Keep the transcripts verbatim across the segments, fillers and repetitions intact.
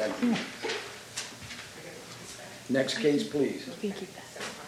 Thank you. Next case, please. You can keep that.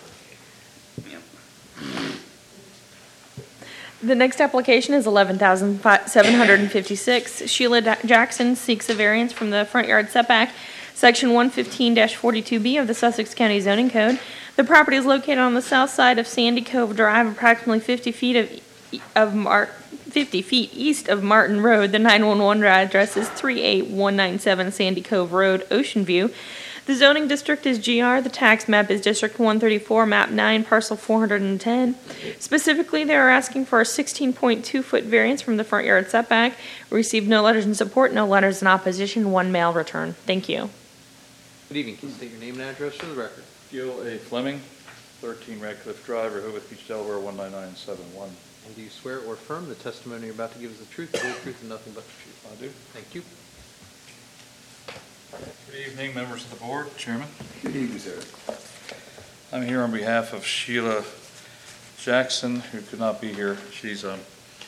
The next application is eleven thousand seven hundred fifty-six. Sheila Da- Jackson seeks a variance from the front yard setback, section one fifteen forty-two B of the Sussex County Zoning Code. The property is located on the south side of Sandy Cove Drive, approximately fifty feet of, of Mar- fifty feet east of Martin Road. The nine one one address is three eight one nine seven Sandy Cove Road, Ocean View. The zoning district is G R. The tax map is District one thirty-four, Map nine, Parcel four hundred ten. Specifically, they are asking for a sixteen point two foot variance from the front yard setback. Received no letters in support, no letters in opposition, one mail return. Thank you. Good evening. Can you state your name and address for the record? Gil A. Fleming, thirteen Radcliffe Drive, Rehoboth Beach, Delaware, one nine nine seven one. And do you swear or affirm the testimony you're about to give is the truth, the whole truth, and nothing but the truth? I do. Thank you. Good evening, members of the board, Chairman. Good evening, sir. I'm here on behalf of Sheila Jackson, who could not be here. She's um,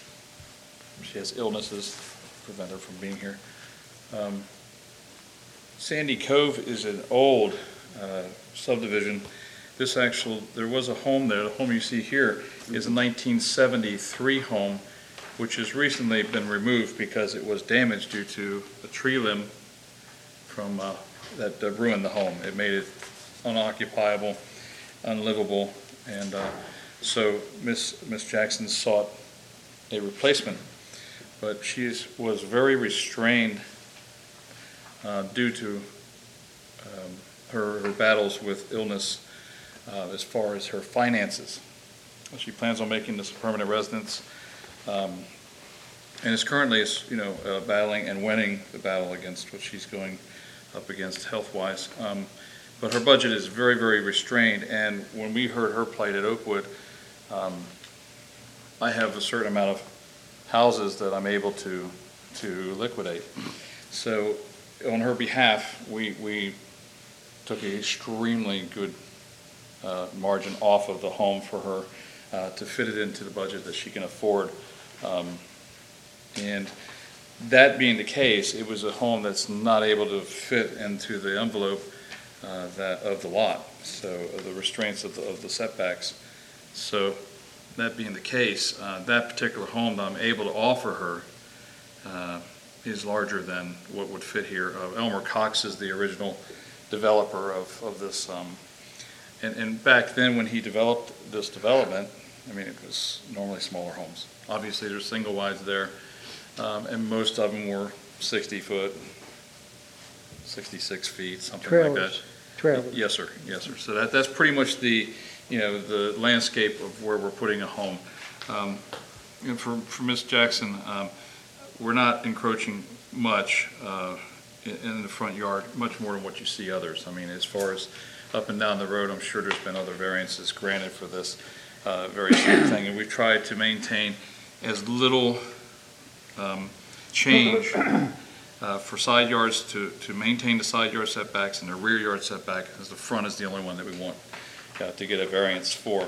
she has illnesses that prevent her from being here. Um, Sandy Cove is an old uh, subdivision. This actual, there was a home there. The home you see here is a nineteen seventy-three home, which has recently been removed because it was damaged due to a tree limb from uh, that uh, ruined the home. It made it unoccupiable, unlivable, and uh, so Miss Miss Jackson sought a replacement, but she was very restrained uh, due to um, her, her battles with illness uh, as far as her finances. She plans on making this a permanent residence, um, and is currently, you know, uh, battling and winning the battle against what she's going up against health-wise. Um, but her budget is very, very restrained, and when we heard her plight at Oakwood, um, I have a certain amount of houses that I'm able to to liquidate. So on her behalf, we, we took an extremely good uh, margin off of the home for her uh, to fit it into the budget that she can afford. Um, and That being the case, it was a home that's not able to fit into the envelope uh, that of the lot, so of the restraints of the, of the setbacks. So that being the case, uh, that particular home that I'm able to offer her uh, is larger than what would fit here. Uh, Elmer Cox is the original developer of, of this. Um, and, and back then when he developed this development, I mean, it was normally smaller homes. Obviously there's single wides there. Um, and most of them were sixty foot, sixty-six feet, something Trailers. like that. Trailers. Yes, sir. Yes, sir. So that, that's pretty much the, you know, the landscape of where we're putting a home. Um, and for, for Miz Jackson, um, we're not encroaching much uh, in, in the front yard, much more than what you see others. I mean, as far as up and down the road, I'm sure there's been other variances granted for this uh, very same thing. And we've tried to maintain as little Um, change uh, for side yards to, to maintain the side yard setbacks and the rear yard setback, as the front is the only one that we want uh, to get a variance for.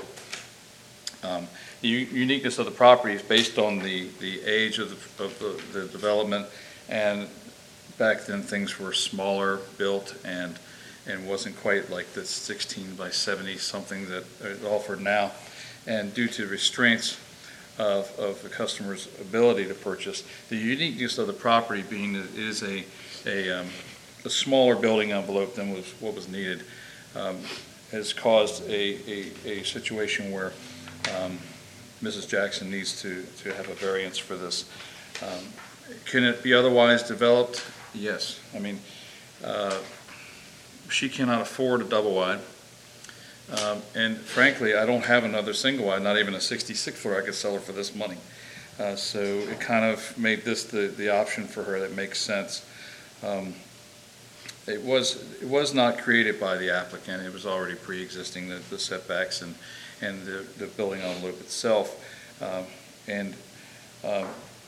Um, the u- uniqueness of the property is based on the, the age of, the, of the, the development, and back then things were smaller built and and wasn't quite like this sixteen by seventy something that is offered now, and due to restraints Of, of the customer's ability to purchase. The uniqueness of the property being that it is a, a, um, a smaller building envelope than was what was needed um, has caused a, a, a situation where um, Missus Jackson needs to, to have a variance for this. Um, can it be otherwise developed? Yes. I mean, uh, she cannot afford a double wide. Um, and frankly, I don't have another single wide, not even a sixty-six footer I could sell her for this money. Uh, so it kind of made this the, the option for her that makes sense. Um, it was it was not created by the applicant. It was already pre-existing, the, the setbacks and, and the, the building envelope itself. Um, and uh,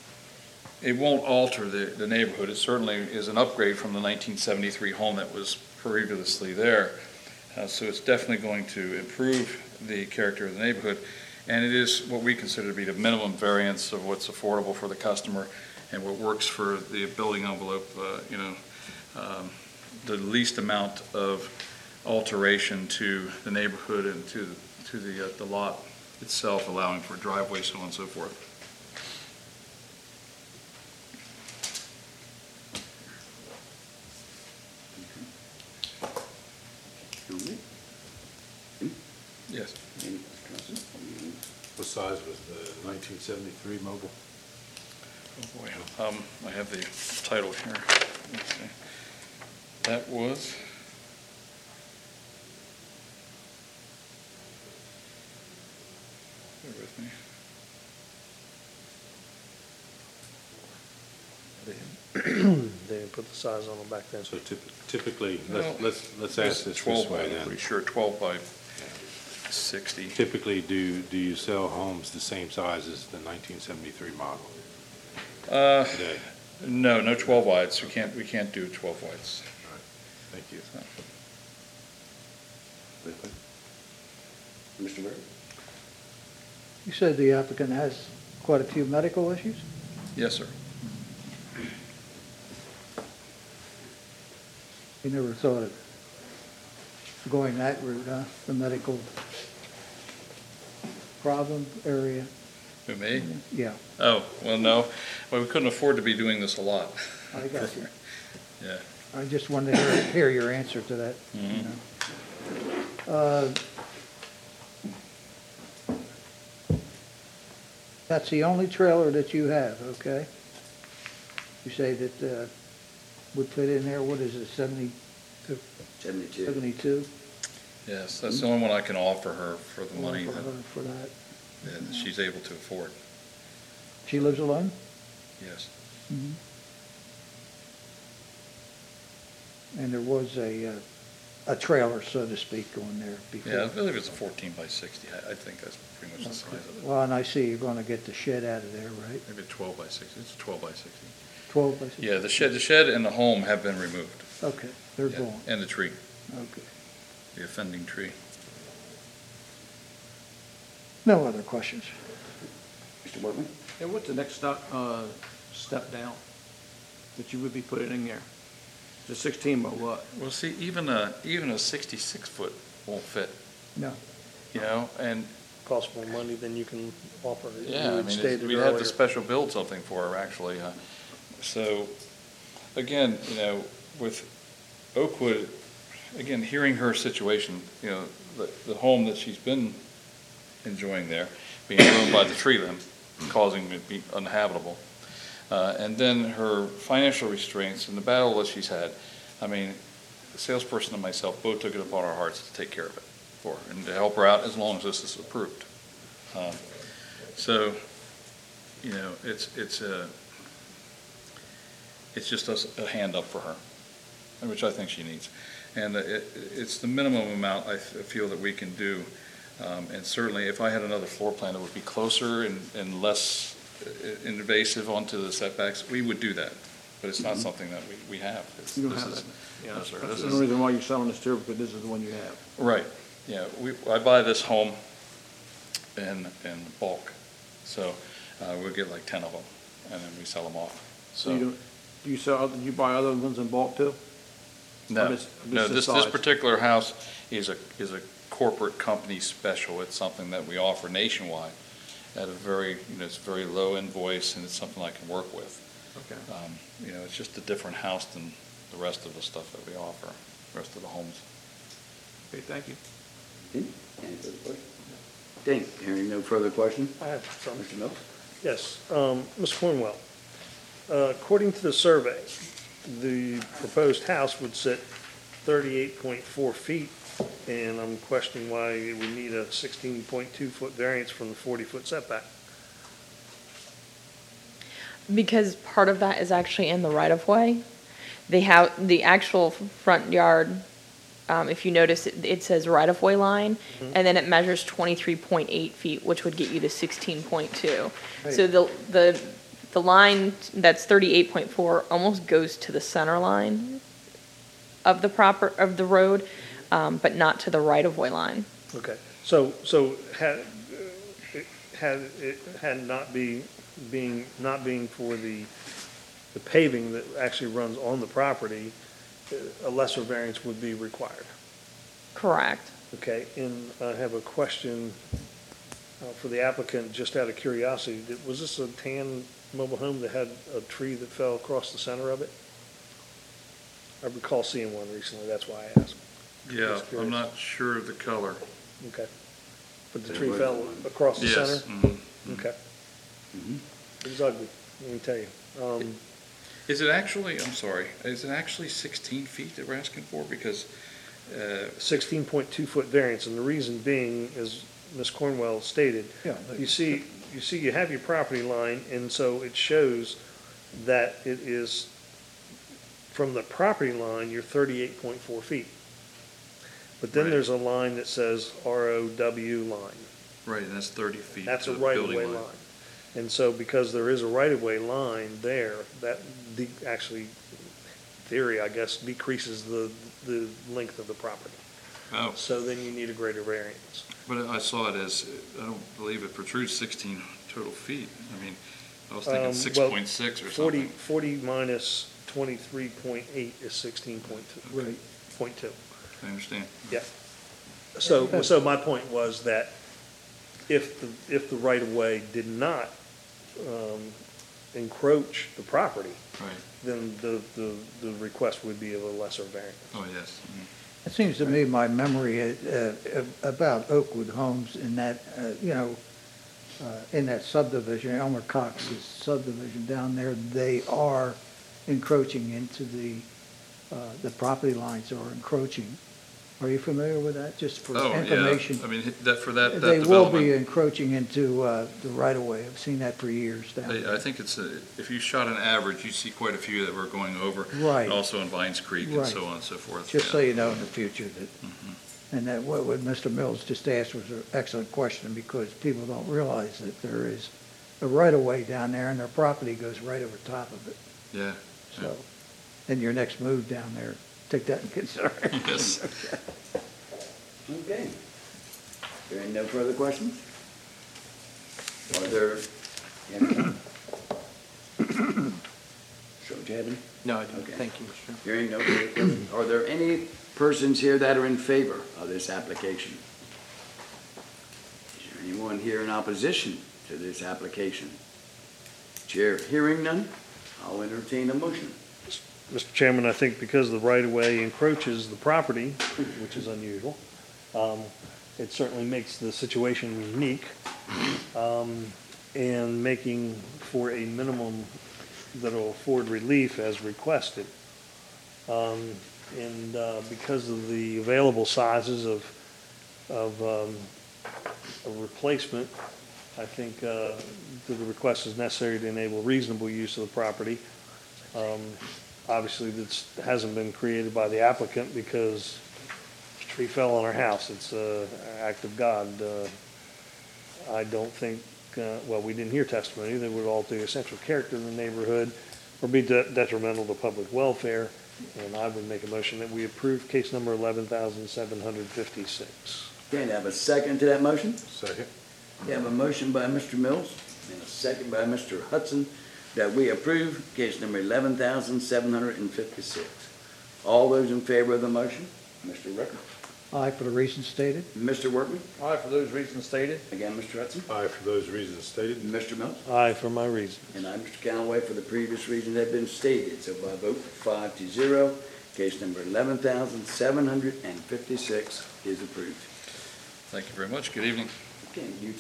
it won't alter the, the neighborhood. It certainly is an upgrade from the nineteen seventy-three home that was previously there. Uh, so it's definitely going to improve the character of the neighborhood, and it is what we consider to be the minimum variance of what's affordable for the customer and what works for the building envelope, uh, you know, um, the least amount of alteration to the neighborhood and to, to the, uh, the lot itself, allowing for driveway, so on and so forth. Okay. Yes. Any questions? What size was the nineteen seventy-three mobile? Oh, boy. Um, I have the title here. Let's see. That was, bear with me. They didn't put the size on them back then. So typ- typically, Well, let's, let's, let's ask this twelve this by, way I'm then. pretty sure, twelve by sixty. Typically, do, do you sell homes the same size as the nineteen seventy-three model Uh, today? no, no twelve wides. We can't, we can't do twelve wides. All right. Thank you. Mister Murray? You said the applicant has quite a few medical issues? Yes, sir. You never thought of going that route, huh? The medical problem area? Who, me? Yeah, Oh, well, no. Well, we couldn't afford to be doing this a lot. I got you. Yeah. I just wanted to hear, hear your answer to that, you Mhm. know. Uh, That's the only trailer that you have, okay? You say that uh, would fit in there, what is it, seventy, Seventy-two. seventy-two? Yes, that's the only one I can offer her for the money For that her for that. that she's able to afford. She lives alone? Yes. Mhm. And there was a, uh, a trailer, so to speak, on there before? Yeah, I believe it's a fourteen by sixty. I, I think that's pretty much the size of it. Well, and I see you're gonna get the shed out of there, right? Maybe a twelve by sixty. It's a twelve by sixty. Twelve by sixteen? Yeah, the shed, the shed and the home have been removed. Okay, they're Yeah, gone, and the tree, okay. the offending tree. No other questions? Mister Workman? And what's the next step, uh, step down that you would be putting in there? The sixteen by what? Well, see, even a, even a sixty-six foot won't fit, No. you know, and, Costs more money than you can offer. yeah, I You mean, stated it's- we'd have to earlier. special build something for her, actually. uh, So, again, you know, with Oakwood, again, hearing her situation, you know, the, the home that she's been enjoying there, being ruined by the tree limb, causing it to be uninhabitable. Uh, and then her financial restraints and the battle that she's had. I mean, the salesperson and myself both took it upon our hearts to take care of it for her and to help her out as long as this is approved. Um, So, you know, it's, it's a, it's just a, a hand up for her, which I think she needs. And it, it's the minimum amount I f- feel that we can do. Um, and certainly, if I had another floor plan that would be closer and, and less uh, invasive onto the setbacks, we would do that. But it's not something that we, we have. It's- You don't this have is- that. Yeah, no, that's sir, that's this the is- only reason why you're selling this too, because this is the one you have. Right, yeah, we, I buy this home in, in bulk, so, uh, we'll get like ten of them, and then we sell them off, So you so. don't, do you sell, other- you buy other ones in bulk too? No, Or this- no, this this, is this size? particular house is a, is a corporate company special. It's something that we offer nationwide at a very, you know, it's a very low invoice, and it's something I can work with. Okay. Um, You know, it's just a different house than the rest of the stuff that we offer, the rest of the homes. Okay, thank you. Any further questions? Dane, hearing no further questions? I have some. Mister Mills? Yes, um, Miz Cornwell, uh, according to the survey, the proposed house would sit thirty-eight point four feet, and I'm questioning why it would need a sixteen point two foot variance from the forty foot setback. Because part of that is actually in the right-of-way. They have, the actual front yard, um, if you notice, it, it says right-of-way line, and then it measures twenty-three point eight feet, which would get you to sixteen point two. So the, the, the line that's thirty-eight point four almost goes to the center line of the proper, of the road, um, but not to the right-of-way line. Okay, so, so had, uh, it- had, it had not be, being, not being for the, the paving that actually runs on the property, a lesser variance would be required. Correct. Okay, and I have a question uh, for the applicant, just out of curiosity. Did- Was this a tan mobile home that had a tree that fell across the center of it? I recall seeing one recently, that's why I asked. Yeah, Just curious. I'm not sure of the color. Okay. But the There tree was fell one. across the Yes. center? mhm. Okay. Mhm. It was ugly, let me tell you. Um, Is it actually, I'm sorry, is it actually sixteen feet that we're asking for? Because, uh, sixteen point two foot variance, and the reason being, as Miz Cornwell stated, Yeah. you see, you see, you have your property line, and so it shows that it is, from the property line, you're thirty-eight point four feet. But then Right. there's a line that says R O W line. right, and that's thirty feet That's to a the building right-of-way line. And so because there is a right-of-way line there, that de- actually, theory, I guess, decreases the, the length of the property. Oh, So then you need a greater variance. but I saw it as, I don't believe it protrudes sixteen total feet. I mean, I was thinking Um, six well, point six or Forty, something. forty minus twenty-three point eight is sixteen point two. Right. Point two, I understand. yeah. So, so my point was that if the, if the right-of-way did not, um, encroach the property, Right, then the, the, the request would be of a lesser variance. oh, yes. mhm. It seems to me, my memory uh, uh, about Oakwood Homes in that, uh, you know, uh, in that subdivision, Elmer Cox's subdivision down there, they are encroaching into the, uh, the property lines are encroaching. Are you familiar with that, just for Oh, information? yeah, I mean, that, for that, that They will be development, encroaching into uh, the right-of-way. I've seen that for years down I there. I think it's, a- if you shot an average, you see quite a few that we're going over. Right. And also in Vines Creek and Right. so on and so forth. Just yeah. so you know in the future that, Mhm. and that what what Mister Mills just asked was an excellent question, because people don't realize that there is a right-of-way down there, and their property goes right over top of it. Yeah, So, in your next move down there, take that in consideration. yes. Okay. There ain't no further questions? Are there any? Sure, do you have any? No, I don't. Okay. Thank you, Mister Chairman. Hearing no further questions. Are there any persons here that are in favor of this application? Is there anyone here in opposition to this application? Chair, hearing none, I'll entertain a motion. Mister Chairman, I think because the right-of-way encroaches the property, which is unusual, um, it certainly makes the situation unique, um, and making for a minimum that'll afford relief as requested. Um, And uh, because of the available sizes of, of um, a replacement, I think uh, that the request is necessary to enable reasonable use of the property. Um, Obviously, this hasn't been created by the applicant because a tree fell on our house. It's an act of God. Uh, I don't think, uh, well, we didn't hear testimony that would alter the essential character of the neighborhood or be de- detrimental to public welfare. And I would make a motion that we approve case number eleven thousand seven hundred fifty-six. Okay, do I have a second to that motion? Second? We have a motion by Mister Mills and a second by Mister Hudson that we approve case number eleven thousand seven hundred fifty-six. All those in favor of the motion? Mister Ricker? Aye, for the reasons stated. Mister Workman? All right, for those reasons stated. Again, Mister Hudson? Aye, for those reasons stated. Mister Mills? Aye, for my reasons. And I'm Mister Callaway for the previous reasons that have been stated. So by vote five to zero, case number eleven thousand seven hundred fifty-six is approved. Thank you very much. Good evening. Okay, you